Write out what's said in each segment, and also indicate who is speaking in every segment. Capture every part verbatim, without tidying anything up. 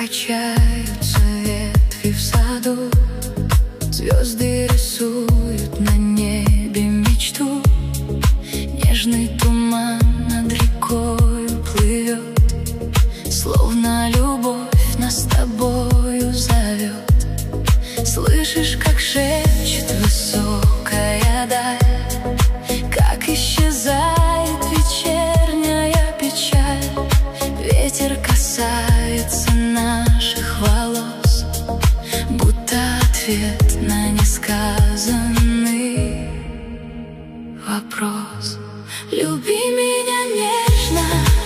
Speaker 1: качаются ветви в саду, звезды рисуют на небе мечту. Нежный туман над рекою плывет, словно любовь нас с тобою зовет. Слышишь, как шепчет высокая даль, как исчезает вечерняя печаль. Ветер касается наших волос, будто ответ на несказанный вопрос. Люби меня нежно,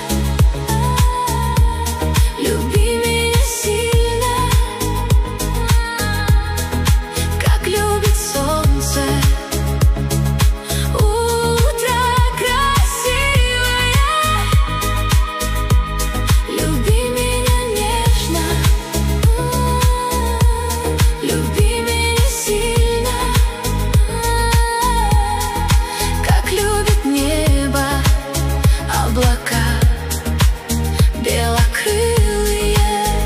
Speaker 1: люби меня сильно, как любит солнце. Утро красивое. Люби меня нежно, люби меня сильно, как любит небо, облака белокрылые.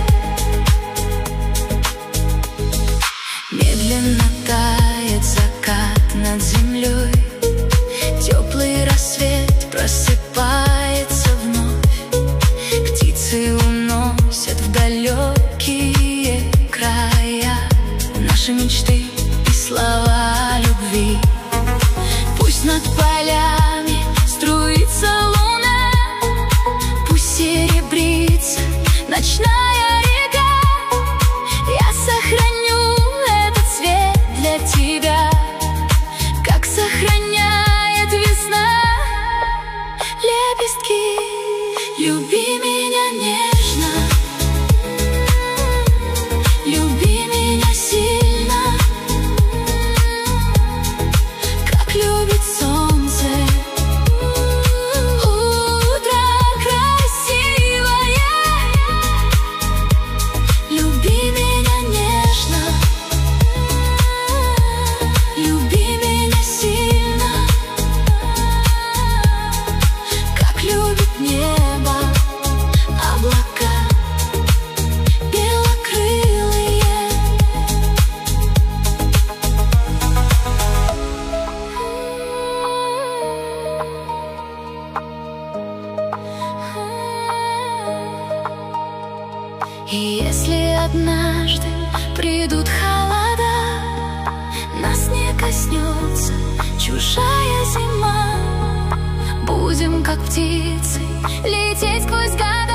Speaker 1: Медленно тает закат над землей, теплый рассвет просыпается вновь. Птицы уносят в далекие края наши мечты и слова любви. Пусть над полями струится луна, пусть серебрится ночная река. Я сохраню этот свет для тебя, как сохраняет весна лепестки. Люби меня нежно, люби меня сильно, как любит солнце. Утро красивое. Люби меня нежно, люби меня сильно, как любит небо, облака белокрылые. И если однажды придут холода, нас не коснется чужая зима. Будем, как птицы, лететь сквозь годы.